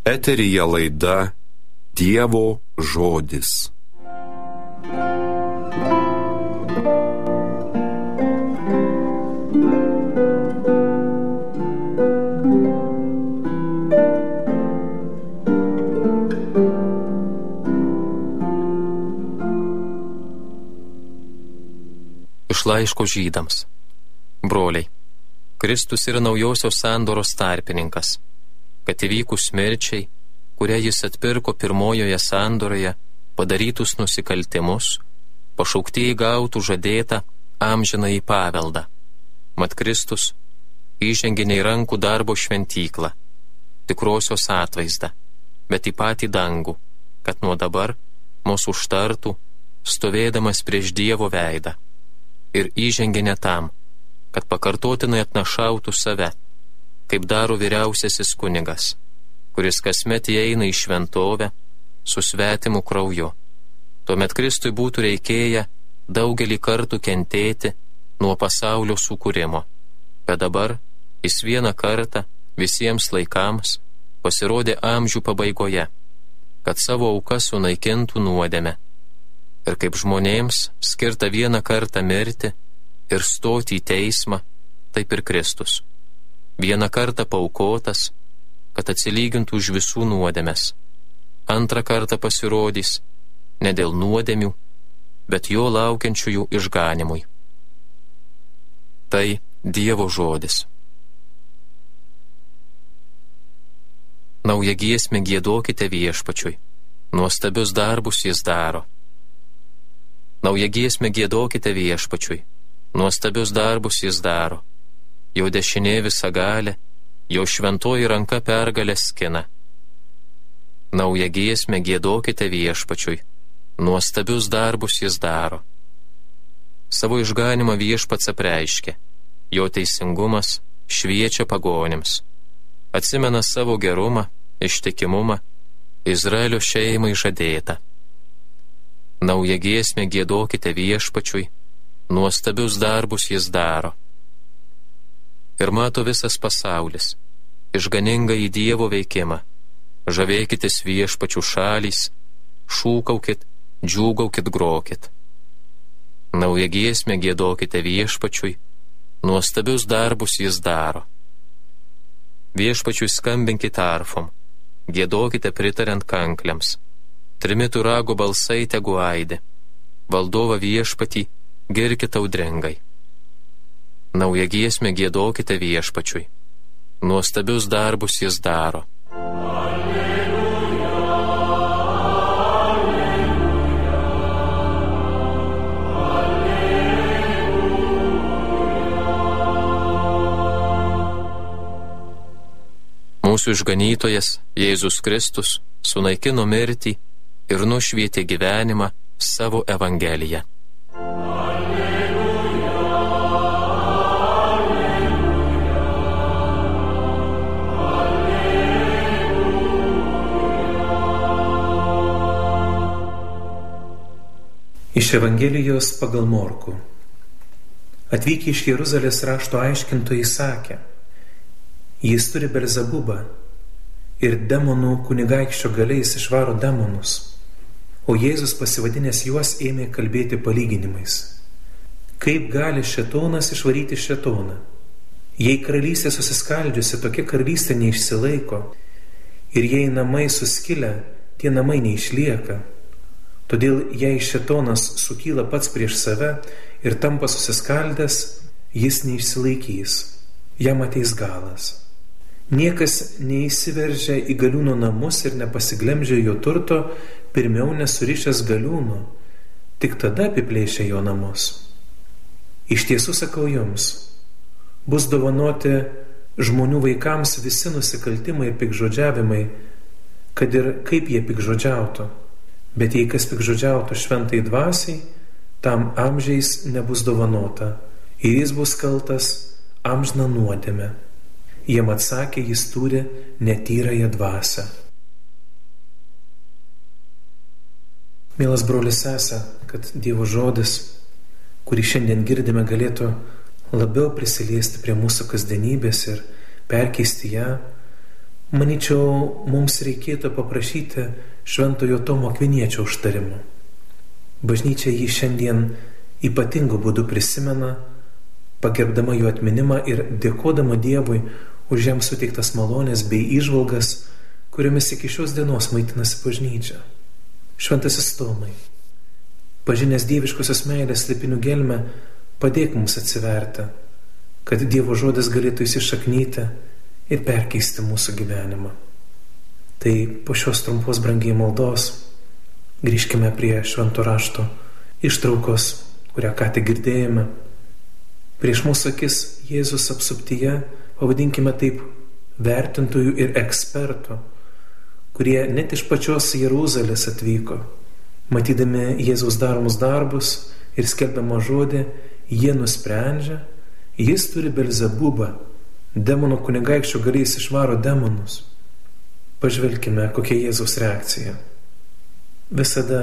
Eteryje laida Dievo žodis. Iš laiško žydams. Broliai, Kristus yra naujosios sandoros tarpininkas, kad įvykus mirčiai, kurią jis atpirko pirmojoje sandoroje, padarytus nusikaltimus, pašauktieji gautų žadėtą amžinąjį paveldą. Mat Kristus įžengė ne į rankų darbo šventyklą, tikrosios atvaizdą, bet į patį dangų, kad nuo dabar mus užtartų, stovėdamas prieš Dievo veidą. Ir įžengė ne tam, kad pakartotinai atnašautų save, kaip daro vyriausiasis kunigas, kuris kasmet įeina į šventovę su svetimu krauju. Tuomet Kristui būtų reikėję daugelį kartų kentėti nuo pasaulio sukūrimo, bet dabar jis vieną kartą visiems laikams pasirodė amžių pabaigoje, kad savo auką sunaikintų nuodėmę. Ir kaip žmonėms skirta vieną kartą mirti ir stoti į teismą, taip ir Kristus. Vieną kartą paaukotas, kad atsilygintų už visų nuodėmes. Antrą kartą pasirodys ne dėl nuodėmių, bet jo laukiančiųjų išganimui. Tai Dievo žodis. Naują giesmę giedokite Viešpačiui, nuostabius darbus jis daro. Naują giesmę giedokite Viešpačiui, nuostabius darbus jis daro. Jo dešinė visagalė, jo šventoji ranka pergalę skina. Naują giesmę giedokite Viešpačiui, nuostabius darbus jis daro. Savo išganimą Viešpats apreiškė, jo teisingumas šviečia pagonims. Atsimena savo gerumą, ištikimumą, Izraelio šeimai žadėtą. Naują giesmę giedokite Viešpačiui, nuostabius darbus jis daro. Ir mato visas pasaulis, išganingą į Dievo veikimą. Žavėkitės Viešpačių šalys, šūkaukit, džiūgaukit, grokit. Naują giesmę giedokite Viešpačiui, nuostabius darbus jis daro. Viešpačiui skambinkit arfom, giedokite pritariant kankliams. Trimitų rago balsai tegu aidi, valdovą Viešpatį girkit audringai. Naują giesmę giedokite Viešpačiui, nuostabius darbus jis daro. Alleluja, alleluja. Mūsų išganytojas Jėzus Kristus sunaikino mirtį ir nušvietė gyvenimą savo evangeliją. Iš Evangelijos pagal Morkų. Atvykę iš Jeruzalės rašto aiškintojai sakė, jis turi Belzebubą ir demonų kunigaikščio galiais išvaro demonus, o Jėzus pasivadinęs juos ėmė kalbėti palyginimais. Kaip gali šėtonas išvaryti šėtoną? Jei karalystė susiskaldžiusi, tokia karalystė neišsilaiko, ir jei namai suskilę, tie namai neišlieka. Todėl jei šėtonas sukyla pats prieš save ir tampa susiskaldęs, jis neišsilaikys, jam ateis galas. Niekas neįsiveržia į galiūno namus ir nepasiglemžia jo turto, pirmiau nesurišęs galiūno, tik tada apiplėšia jo namus. Iš tiesų sakau jums, bus dovanoti žmonių vaikams visi nusikaltimai ir pikžodžiavimai, kad ir kaip jie pikžodžiautų. Bet jei kas pikžodžiautų šventai dvasiai, tam amžiais nebus dovanota, ir jis bus kaltas amžiną nuodėmę. Jiem atsakė, jis turi netyrąją dvasią. Mielas brolis sese, kad Dievo žodis, kurį šiandien girdime, galėtų labiau prisiliesti prie mūsų kasdienybės ir perkeisti ją, Manyčiau, mums reikėtų paprašyti Šventojo Tomo Akviniečio užtarimo. Bažnyčia jį šiandien ypatingu būdu prisimena, pagerbdama jo atminimą ir dėkodama Dievui už jam suteiktas malonės bei įžvalgas, kuriomis iki šios dienos maitinasi bažnyčia. Šventasis Tomai, pažinęs dieviškosios meilės slėpinių gelmę, padėk mums atsiverti, kad Dievo žodis galėtų įsišaknyti ir perkeisti mūsų gyvenimą. Tai po šios trumpos brangiai maldos grįžkime prie švento rašto ištraukos, kurią ką tik girdėjome. Prieš mūsų akis Jėzus apsuptyje, pavadinkime taip, vertintojų ir ekspertų, kurie net iš pačios Jeruzalės atvyko. Matydami Jėzaus daromus darbus ir skelbiamą žodį, jie nusprendžia, jis turi Belzebubą, demonų kunigaikščių galiais išvaro demonus. Pažvelkime, kokia Jėzaus reakcija. Visada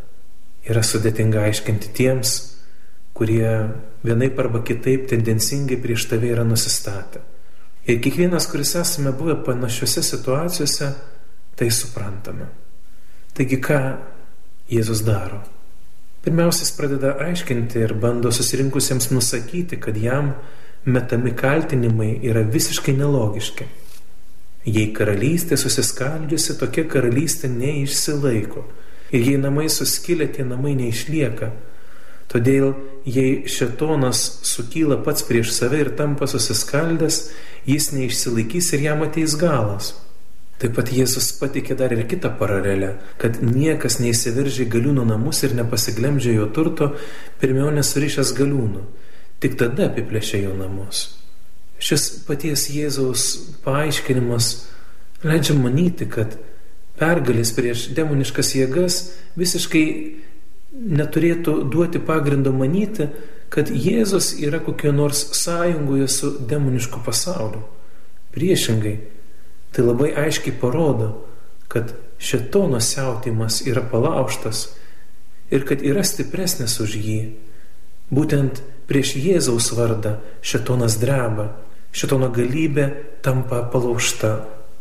yra sudėtinga aiškinti tiems, kurie vienaip arba kitaip tendencingai prieš tave yra nusistatę. Ir kiekvienas, kuris esame buvę panašiose situacijose, tai suprantame. Taigi ką Jėzus daro? Pirmiausia, jis pradeda aiškinti ir bando susirinkusiems nusakyti, kad jam metami kaltinimai yra visiškai nelogiški. Jei karalystė susiskaldžiusi, tokia karalystė neišsilaiko. Ir jei namai suskilę, tie namai neišlieka. Todėl, jei šėtonas sukyla pats prieš save ir tampa susiskaldęs, jis neišsilaikys ir jam ateis galas. Taip pat Jėzus pateikė dar ir kitą paralelę, kad niekas neįsiveržia į galiūno namus ir nepasiglemžia jo turto, pirmiau nesurišęs galiūnų, tik tada apiplėšia jo namus. Šis paties Jėzaus paaiškinimas leidžia manyti, kad pergalės prieš demoniškas jėgas visiškai neturėtų duoti pagrindo manyti, kad Jėzus yra kokioje nors sąjungoje su demonišku pasauliu. Priešingai, tai labai aiškiai parodo, kad šėtono siautėjimas yra palaužtas ir kad yra stipresnis už jį. Būtent prieš Jėzaus vardą šėtonas dreba, šėtono galybė tampa palaužta.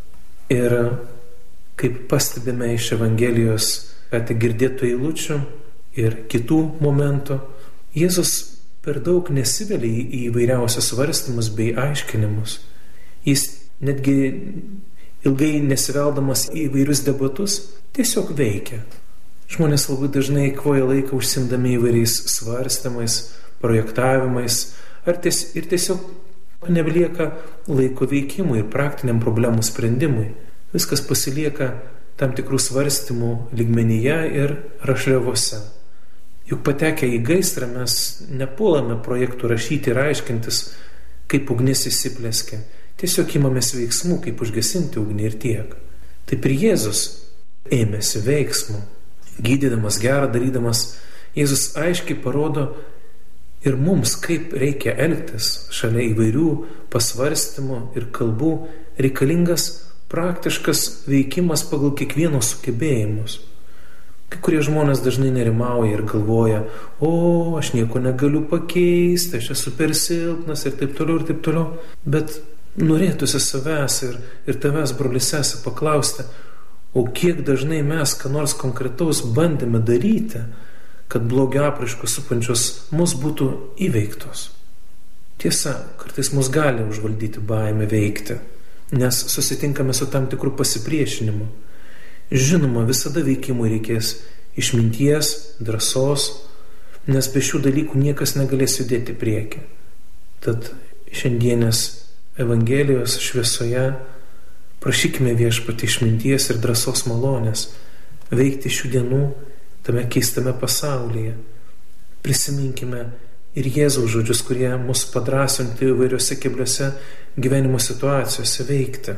Ir kaip pastebime iš Evangelijos, kad girdėtų eilučių ir kitų momentų, Jėzus per daug nesivelia į įvairiausius svarstymus bei aiškinimus. Jis netgi ilgai nesiveldamas į įvairius debatus tiesiog veikia. Žmonės labai dažnai eikvoja laiką užsimdami įvairiais svarstymais, projektavimais ir tiesiog nebelieka laiko veikimui ir praktiniam problemų sprendimui. Viskas pasilieka tam tikrų svarstymų lygmenyje ir rašliavose. Juk patekę į gaisrą mes nepuolame projektų rašyti ir aiškintis, kaip ugnis įsiplėskė. Tiesiog imamės veiksmų, kaip užgesinti ugnį ir tiek. Taip ir Jėzus ėmėsi veiksmų. Gydydamas, gerą darydamas, Jėzus aiškiai parodo ir mums, kaip reikia elgtis šalia įvairių pasvarstymų ir kalbų, reikalingas praktiškas veikimas pagal kiekvieno sugebėjimus. Kai kurie žmonės dažnai nerimauja ir galvoja, aš nieko negaliu pakeisti, aš esu per silpnas ir taip toliau, bet norėtųsi savęs ir tavęs, brolysese, paklausti, o kiek dažnai mes ką nors konkretaus bandėme daryti, kad blogio apraiškos supančios mus būtų įveiktos. Tiesa, kartais mus gali užvaldyti baimė veikti, nes susitinkame su tam tikrų pasipriešinimu. Žinoma, visada veikimui reikės išminties, drąsos, nes be šių dalykų niekas negalės judėti prieki. Tad šiandienės Evangelijos šviesoje prašykime Viešpatį išminties ir drąsos malonės veikti šių dienų tame keistame pasaulyje. Prisiminkime ir Jėzaus žodžius, kurie mus padrąsinti įvairiose kebliose gyvenimo situacijose veikti.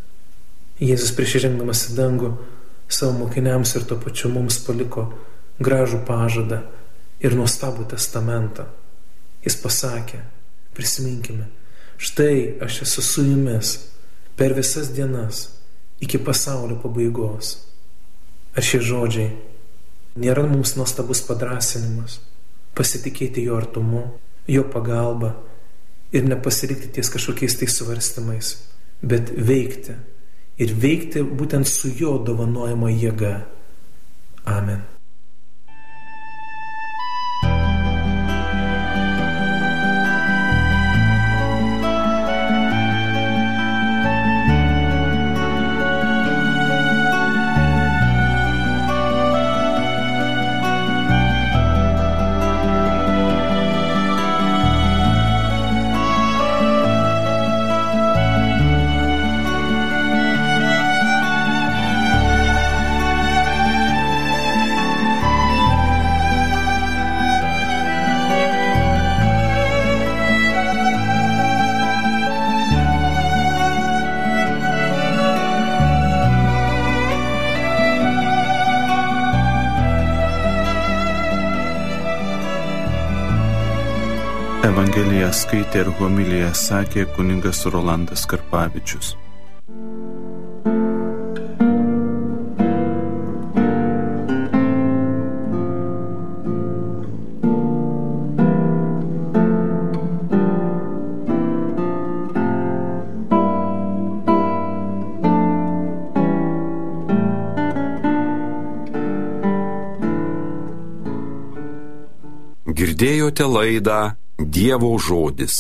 Jėzus prieš įžengdamas į dangų savo mokiniams ir tuo pačiu mums paliko gražų pažadą ir nuostabų testamentą. Jis pasakė, prisiminkime, štai aš esu su jumis per visas dienas iki pasaulio pabaigos. Ar šie žodžiai nėra mums nuostabus padrąsinimas pasitikėti jo artumu, jo pagalba ir nepasilikti ties kažkokiais tai svarstymais, bet veikti ir veikti būtent su jo dovanojama jėga. Amen. Evangeliją skaitė ir homiliją sakė kunigas Rolandas Karpavičius. Girdėjote laidą Dievo žodis.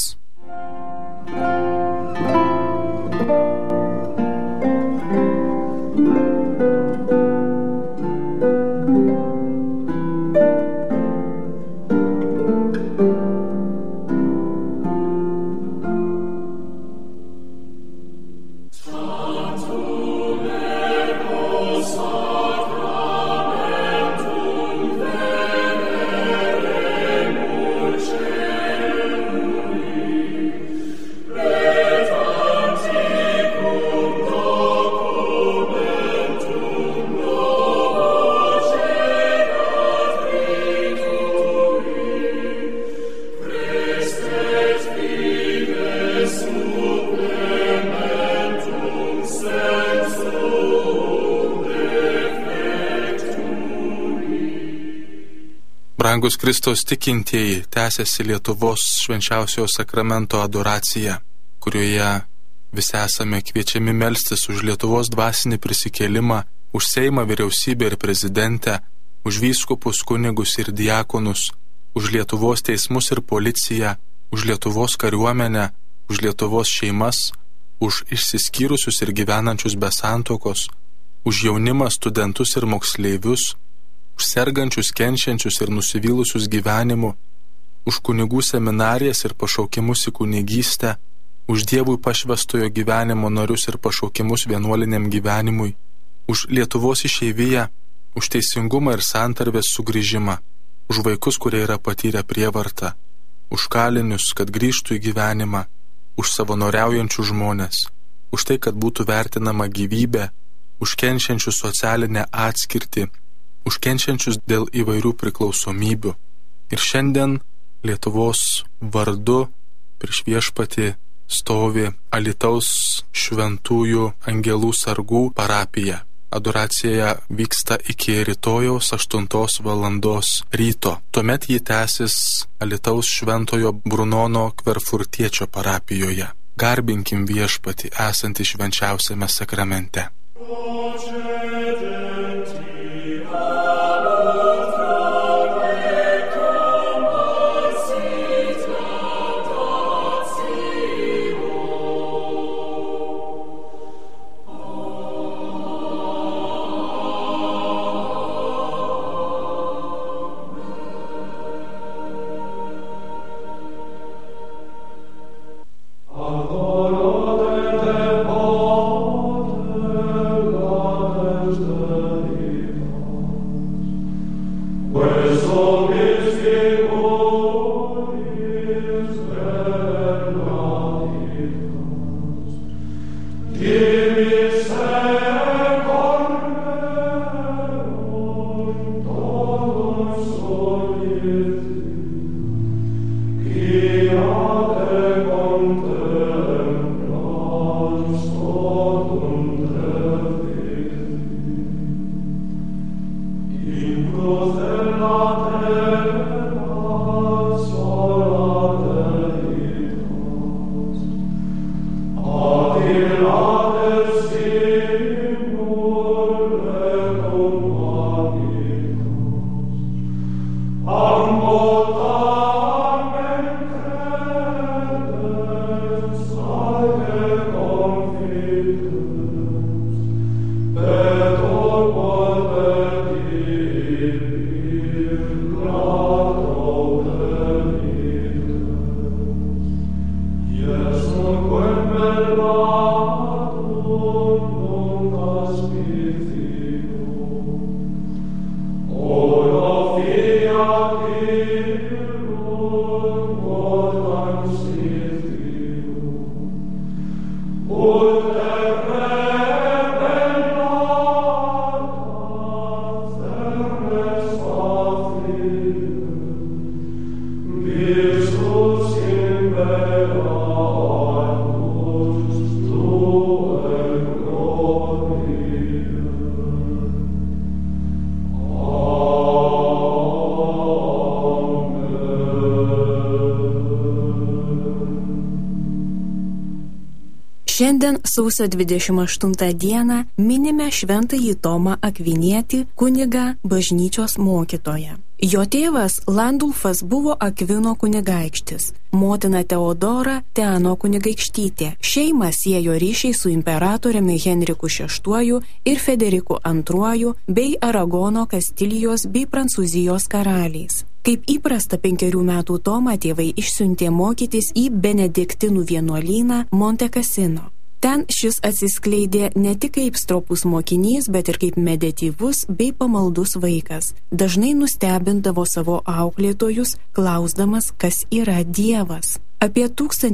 Brangus Kristaus tikintieji, tęsiasi Lietuvos švenčiausiojo sakramento adoracija, kurioje visi esame kviečiami melstis už Lietuvos dvasinį prisikėlimą, už Seimą, vyriausybę ir prezidentę, už vyskupus, kunigus ir diakonus, už Lietuvos teismus ir policiją, už Lietuvos kariuomenę, už Lietuvos šeimas, už išsiskyrusius ir gyvenančius be santuokos, už jaunimą, studentus ir moksleivius, už sergančius, kenčiančius ir nusivylusius gyvenimu, už kunigų seminarijas ir pašaukimus į kunigystę, už Dievui pašvęstojo gyvenimo narius ir pašaukimus vienuoliniam gyvenimui, už Lietuvos išeiviją, už teisingumą ir santarvės sugrįžimą, už vaikus, kurie yra patyrę prievartą, už kalinius, kad grįžtų į gyvenimą, už savanoriaujančių žmonės, už tai, kad būtų vertinama gyvybė, už kenčiančius socialinę atskirtį, už kenčiančius dėl įvairių priklausomybių. Ir šiandien Lietuvos vardu prieš Viešpatį stovi Alytaus šventųjų angelų sargų parapija. Adoracija vyksta iki rytojaus 8 valandos ryto. Tuomet ji tęsis Alytaus šventojo Brunono Kverfurtiečio parapijoje. Garbinkim Viešpatį esantį švenčiausiame sakramente. Amen. Šiandien sausio 28 dieną minime šventąjį Tomą Akvinietį, kunigą, bažnyčios mokytoją. Jo tėvas Landulfas buvo Akvino kunigaikštis, motina Teodora Teano kunigaikštytė. Šeimą siejo ryšiai su imperatoriumi Henriku VI ir Federiku II bei Aragono, Kastilijos bei Prancūzijos karaliais. Kaip įprasta 5 metų Tomą tėvai išsiuntė mokytis į Benediktinų vienuolyną Monte Cassino. Ten šis atsiskleidė ne tik kaip stropus mokinys, bet ir kaip medityvus bei pamaldus vaikas. Dažnai nustebindavo savo auklėtojus, klausdamas, kas yra Dievas. Apie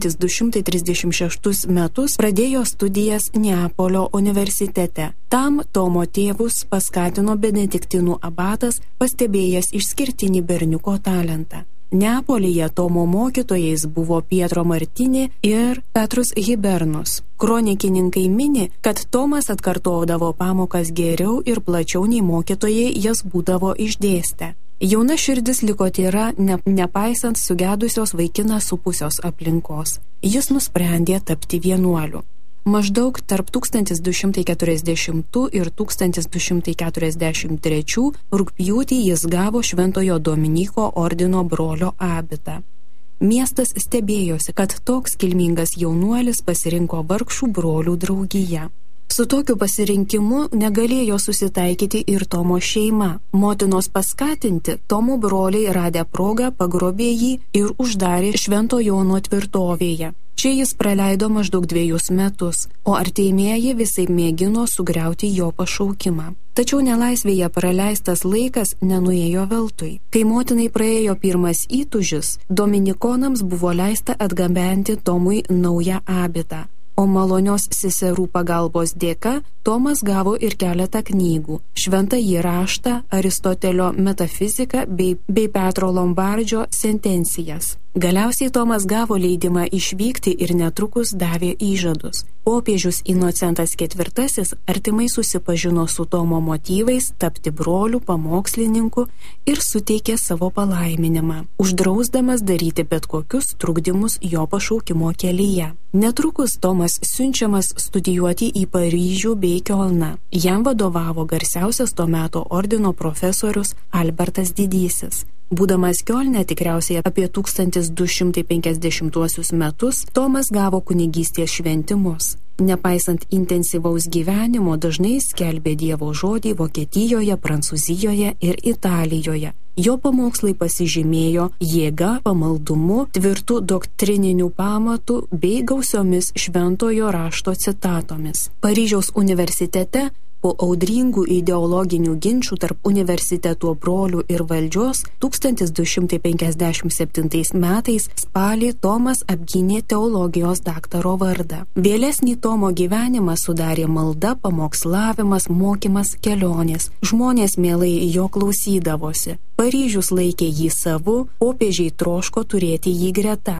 1236 metus pradėjo studijas Neapolio universitete. Tam Tomo tėvus paskatino Benediktinų abatas, pastebėjęs išskirtinį berniuko talentą. Neapolyje Tomo mokytojais buvo Pietro Martini ir Petrus Hibernus. Kronikininkai mini, kad Tomas atkartodavo pamokas geriau ir plačiau nei mokytojai jas būdavo išdėstę. Jauna širdis liko tyra, nepaisant sugedusios vaikiną supusios aplinkos. Jis nusprendė tapti vienuoliu. Maždaug tarp 1240 ir 1243 rugpjūtį jis gavo Šventojo Dominyko ordino brolio abitą. Miestas stebėjosi, kad toks kilmingas jaunuolis pasirinko vargšų brolių draugiją. Su tokiu pasirinkimu negalėjo susitaikyti ir Tomo šeima. Motinos paskatinti, Tomo broliai radę progą pagrobė jį ir uždarė Švento Jono tvirtovėje. Čia jis praleido maždaug 2 metus, o artimieji visai mėgino sugriauti jo pašaukimą. Tačiau nelaisvėje praleistas laikas nenuėjo veltui. Kai motinai praėjo pirmas įtūžis, dominikonams buvo leista atgabenti Tomui naują abitą, o malonios seserų pagalbos dėka Tomas gavo ir keletą knygų – Šventąjį raštą, Aristotelio metafiziką bei Petro Lombardžio sentencijas. Galiausiai Tomas gavo leidimą išvykti ir netrukus davė įžadus. Popiežius Inocentas IV artimai susipažino su Tomo motyvais tapti broliu, pamokslininku ir suteikė savo palaiminimą, uždrausdamas daryti bet kokius trukdymus jo pašaukimo kelyje. Netrukus Tomas siunčiamas studijuoti į Paryžių bei Kiolną. Jam vadovavo garsiausias to meto ordino profesorius Albertas Didysis. Būdamas Kiolne tikriausiai apie 1250 metus, Tomas gavo kunigystės šventimus. Nepaisant intensyvaus gyvenimo, dažnai skelbė Dievo žodį Vokietijoje, Prancūzijoje ir Italijoje. Jo pamokslai pasižymėjo jėga, pamaldumu, tvirtų doktrininių pamatų bei gausiomis šventojo rašto citatomis. Paryžiaus universitete po audringų ideologinių ginčių tarp universiteto brolių ir valdžios 1257 metais spalį Tomas apgynė teologijos daktaro vardą. Vėlesnį Tomo gyvenimą sudarė malda, pamokslavimas, mokymas, kelionės. Žmonės mielai jo klausydavosi. Paryžius laikė jį savu, popiežiai troško turėti jį greta.